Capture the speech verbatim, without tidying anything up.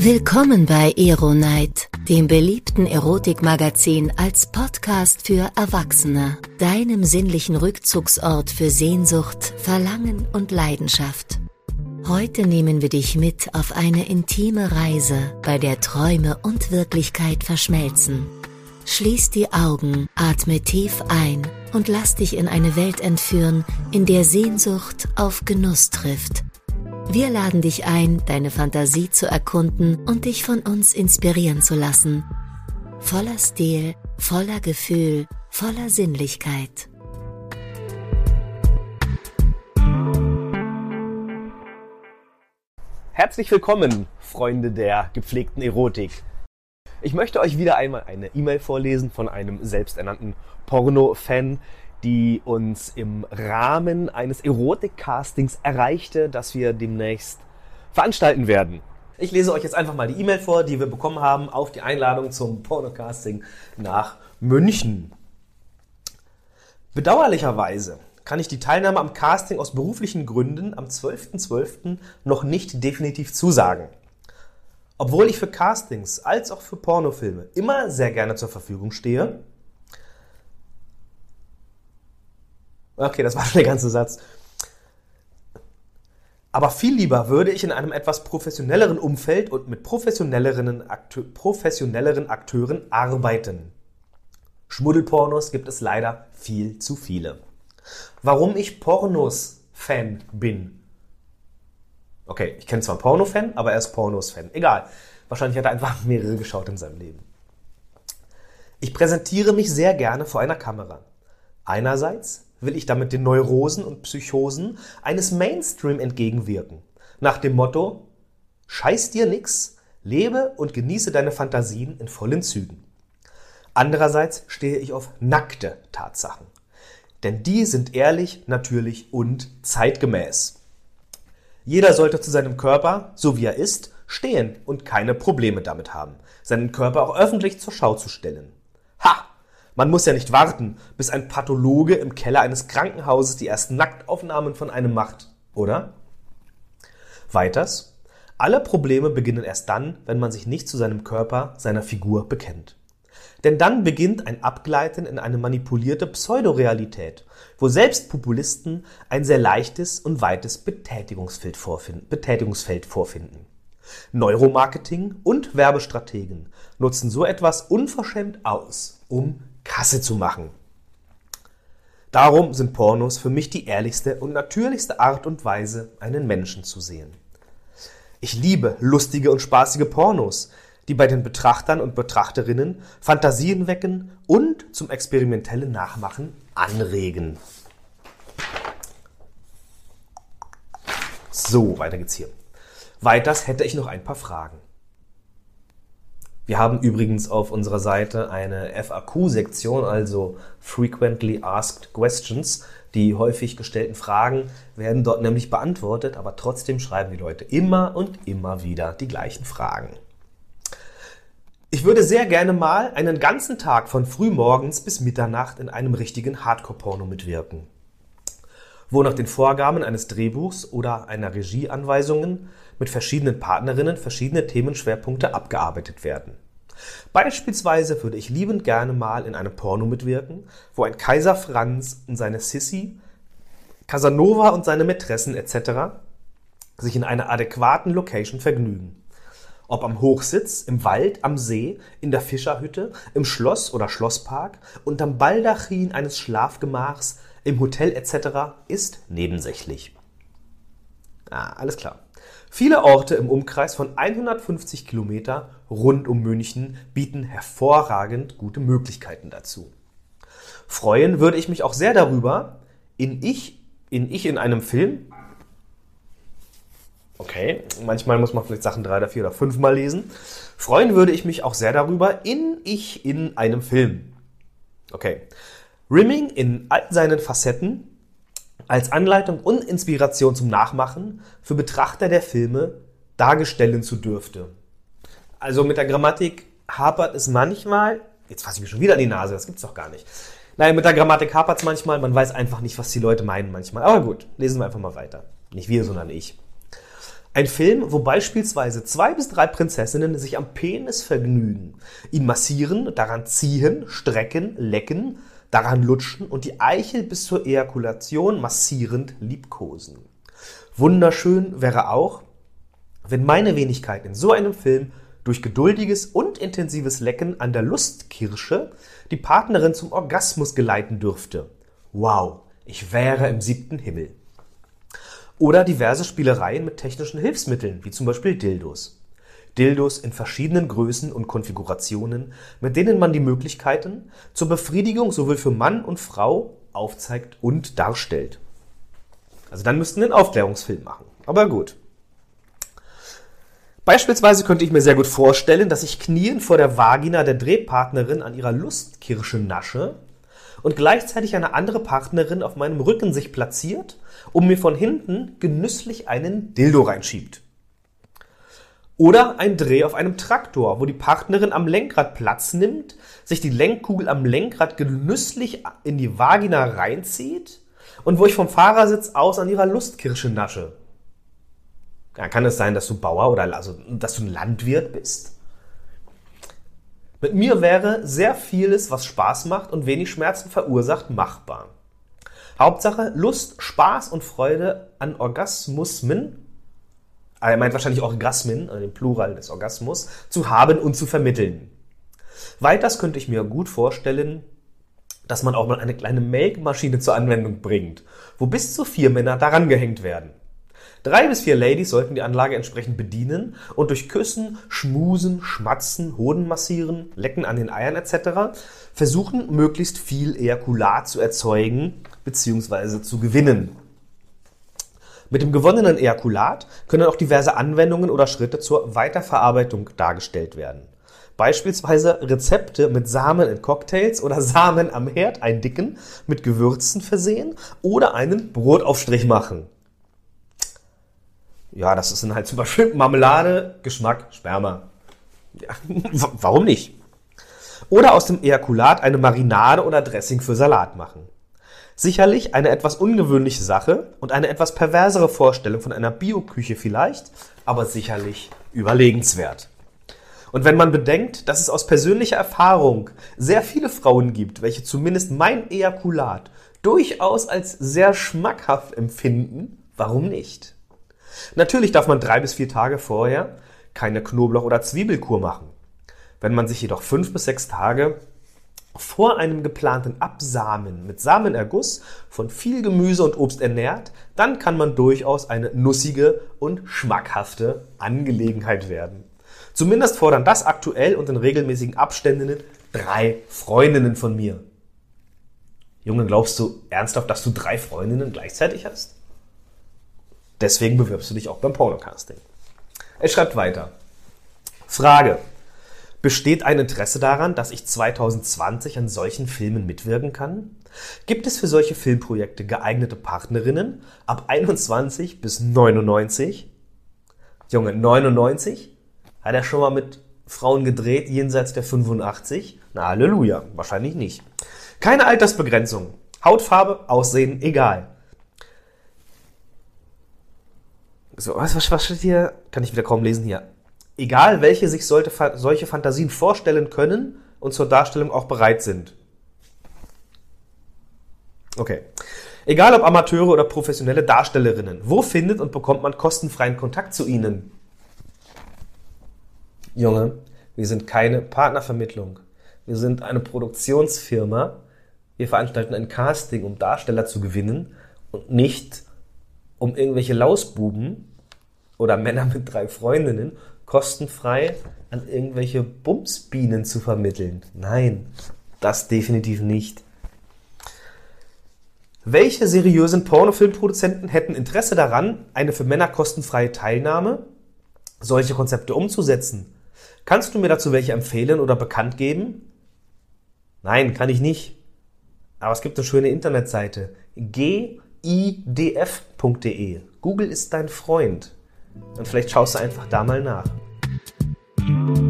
Willkommen bei Ero-Night, dem beliebten Erotikmagazin als Podcast für Erwachsene, deinem sinnlichen Rückzugsort für Sehnsucht, Verlangen und Leidenschaft. Heute nehmen wir dich mit auf eine intime Reise, bei der Träume und Wirklichkeit verschmelzen. Schließ die Augen, atme tief ein und lass dich in eine Welt entführen, in der Sehnsucht auf Genuss trifft. Wir laden dich ein, deine Fantasie zu erkunden und dich von uns inspirieren zu lassen. Voller Stil, voller Gefühl, voller Sinnlichkeit. Herzlich willkommen, Freunde der gepflegten Erotik. Ich möchte euch wieder einmal eine E-Mail vorlesen von einem selbsternannten Porno-Fan, die uns im Rahmen eines Erotik-Castings erreichte, das wir demnächst veranstalten werden. Ich lese euch jetzt einfach mal die E-Mail vor, die wir bekommen haben auf die Einladung zum Porno-Casting nach München. Bedauerlicherweise kann ich die Teilnahme am Casting aus beruflichen Gründen am zwölften zwölften noch nicht definitiv zusagen. Obwohl ich für Castings als auch für Pornofilme immer sehr gerne zur Verfügung stehe. Okay, das war schon der ganze Satz. Aber viel lieber würde ich in einem etwas professionelleren Umfeld und mit professionelleren, Akte- professionelleren Akteuren arbeiten. Schmuddelpornos gibt es leider viel zu viele. Warum ich Pornos-Fan bin? Okay, ich kenne zwar einen Porno-Fan, aber er ist Pornos-Fan. Egal, wahrscheinlich hat er einfach mehrere geschaut in seinem Leben. Ich präsentiere mich sehr gerne vor einer Kamera. Einerseits will ich damit den Neurosen und Psychosen eines Mainstream entgegenwirken. Nach dem Motto, scheiß dir nix, lebe und genieße deine Fantasien in vollen Zügen. Andererseits stehe ich auf nackte Tatsachen. Denn die sind ehrlich, natürlich und zeitgemäß. Jeder sollte zu seinem Körper, so wie er ist, stehen und keine Probleme damit haben, seinen Körper auch öffentlich zur Schau zu stellen. Ha! Man muss ja nicht warten, bis ein Pathologe im Keller eines Krankenhauses die ersten Nacktaufnahmen von einem macht, oder? Weiters, alle Probleme beginnen erst dann, wenn man sich nicht zu seinem Körper, seiner Figur bekennt. Denn dann beginnt ein Abgleiten in eine manipulierte Pseudorealität, wo selbst Populisten ein sehr leichtes und weites Betätigungsfeld vorfinden. Betätigungsfeld vorfinden. Neuromarketing und Werbestrategen nutzen so etwas unverschämt aus, um Kasse zu machen. Darum sind Pornos für mich die ehrlichste und natürlichste Art und Weise, einen Menschen zu sehen. Ich liebe lustige und spaßige Pornos, die bei den Betrachtern und Betrachterinnen Fantasien wecken und zum experimentellen Nachmachen anregen. So, weiter geht's hier. Weiters hätte ich noch ein paar Fragen. Wir haben übrigens auf unserer Seite eine F A Q-Sektion, also Frequently Asked Questions. Die häufig gestellten Fragen werden dort nämlich beantwortet, aber trotzdem schreiben die Leute immer und immer wieder die gleichen Fragen. Ich würde sehr gerne mal einen ganzen Tag von frühmorgens bis Mitternacht in einem richtigen Hardcore-Porno mitwirken, wo nach den Vorgaben eines Drehbuchs oder einer Regieanweisungen mit verschiedenen Partnerinnen verschiedene Themenschwerpunkte abgearbeitet werden. Beispielsweise würde ich liebend gerne mal in einem Porno mitwirken, wo ein Kaiser Franz und seine Sissi, Casanova und seine Mätressen et cetera sich in einer adäquaten Location vergnügen. Ob am Hochsitz, im Wald, am See, in der Fischerhütte, im Schloss oder Schlosspark, unterm Baldachin eines Schlafgemachs, im Hotel et cetera ist nebensächlich. Ah, alles klar. Viele Orte im Umkreis von hundertfünfzig Kilometer rund um München bieten hervorragend gute Möglichkeiten dazu. Freuen würde ich mich auch sehr darüber, in ich in, ich in einem Film, okay, manchmal muss man vielleicht Sachen drei oder vier oder fünf Mal lesen, freuen würde ich mich auch sehr darüber, in ich in einem Film. Okay, Rimming in all seinen Facetten als Anleitung und Inspiration zum Nachmachen für Betrachter der Filme darstellen zu dürfte. Also mit der Grammatik hapert es manchmal, jetzt fasse ich mir schon wieder an die Nase, das gibt's doch gar nicht. Nein, mit der Grammatik hapert es manchmal, man weiß einfach nicht, was die Leute meinen manchmal. Aber gut, lesen wir einfach mal weiter. Nicht wir, sondern ich. Ein Film, wo beispielsweise zwei bis drei Prinzessinnen sich am Penis vergnügen, ihn massieren, daran ziehen, strecken, lecken, daran lutschen und die Eichel bis zur Ejakulation massierend liebkosen. Wunderschön wäre auch, wenn meine Wenigkeit in so einem Film durch geduldiges und intensives Lecken an der Lustkirsche die Partnerin zum Orgasmus geleiten dürfte. Wow, ich wäre im siebten Himmel. Oder diverse Spielereien mit technischen Hilfsmitteln, wie zum Beispiel Dildos. Dildos in verschiedenen Größen und Konfigurationen, mit denen man die Möglichkeiten zur Befriedigung sowohl für Mann und Frau aufzeigt und darstellt. Also dann müssten wir einen Aufklärungsfilm machen. Aber gut. Beispielsweise könnte ich mir sehr gut vorstellen, dass ich kniend vor der Vagina der Drehpartnerin an ihrer Lustkirsche nasche und gleichzeitig eine andere Partnerin auf meinem Rücken sich platziert und mir von hinten genüsslich einen Dildo reinschiebt. Oder ein Dreh auf einem Traktor, wo die Partnerin am Lenkrad Platz nimmt, sich die Lenkkugel am Lenkrad genüsslich in die Vagina reinzieht und wo ich vom Fahrersitz aus an ihrer Lustkirsche nasche. Ja, kann es sein, dass du Bauer oder also, dass du ein Landwirt bist? Mit mir wäre sehr vieles, was Spaß macht und wenig Schmerzen verursacht, machbar. Hauptsache Lust, Spaß und Freude an Orgasmusmen, er meint wahrscheinlich Orgasmen, also den Plural des Orgasmus, zu haben und zu vermitteln. Weiters könnte ich mir gut vorstellen, dass man auch mal eine kleine Melkmaschine zur Anwendung bringt, wo bis zu vier Männer daran gehängt werden. Drei bis vier Ladies sollten die Anlage entsprechend bedienen und durch Küssen, Schmusen, Schmatzen, Hoden massieren, Lecken an den Eiern et cetera versuchen, möglichst viel Ejakulat zu erzeugen bzw. zu gewinnen. Mit dem gewonnenen Ejakulat können auch diverse Anwendungen oder Schritte zur Weiterverarbeitung dargestellt werden. Beispielsweise Rezepte mit Samen in Cocktails oder Samen am Herd eindicken, mit Gewürzen versehen oder einen Brotaufstrich machen. Ja, das ist dann halt zum Beispiel Marmelade, Geschmack, Sperma. Ja, warum nicht? Oder aus dem Ejakulat eine Marinade oder Dressing für Salat machen. Sicherlich eine etwas ungewöhnliche Sache und eine etwas perversere Vorstellung von einer Bioküche vielleicht, aber sicherlich überlegenswert. Und wenn man bedenkt, dass es aus persönlicher Erfahrung sehr viele Frauen gibt, welche zumindest mein Ejakulat durchaus als sehr schmackhaft empfinden, warum nicht? Natürlich darf man drei bis vier Tage vorher keine Knoblauch- oder Zwiebelkur machen. Wenn man sich jedoch fünf bis sechs Tage vor einem geplanten Absamen mit Samenerguss von viel Gemüse und Obst ernährt, dann kann man durchaus eine nussige und schmackhafte Angelegenheit werden. Zumindest fordern das aktuell und in regelmäßigen Abständen drei Freundinnen von mir. Junge, glaubst du ernsthaft, dass du drei Freundinnen gleichzeitig hast? Deswegen bewirbst du dich auch beim Pornocasting. Er schreibt weiter. Frage. Besteht ein Interesse daran, dass ich zwanzig zwanzig an solchen Filmen mitwirken kann? Gibt es für solche Filmprojekte geeignete Partnerinnen ab einundzwanzig bis neunundneunzig? Junge, neunundneunzig? Hat er schon mal mit Frauen gedreht jenseits der fünfundachtzig? Na, Halleluja, wahrscheinlich nicht. Keine Altersbegrenzung. Hautfarbe, Aussehen, egal. So, was, was, was steht hier? Kann ich wieder kaum lesen hier. Egal, welche sich sollte, solche Fantasien vorstellen können und zur Darstellung auch bereit sind. Okay. Egal ob Amateure oder professionelle Darstellerinnen, wo findet und bekommt man kostenfreien Kontakt zu ihnen? Junge, wir sind keine Partnervermittlung. Wir sind eine Produktionsfirma. Wir veranstalten ein Casting, um Darsteller zu gewinnen und nicht um irgendwelche Lausbuben oder Männer mit drei Freundinnen kostenfrei an irgendwelche Bumsbienen zu vermitteln. Nein, das definitiv nicht. Welche seriösen Pornofilmproduzenten hätten Interesse daran, eine für Männer kostenfreie Teilnahme, solche Konzepte umzusetzen? Kannst du mir dazu welche empfehlen oder bekannt geben? Nein, kann ich nicht. Aber es gibt eine schöne Internetseite. G I D F punkt de. Google ist dein Freund. Und vielleicht schaust du einfach da mal nach.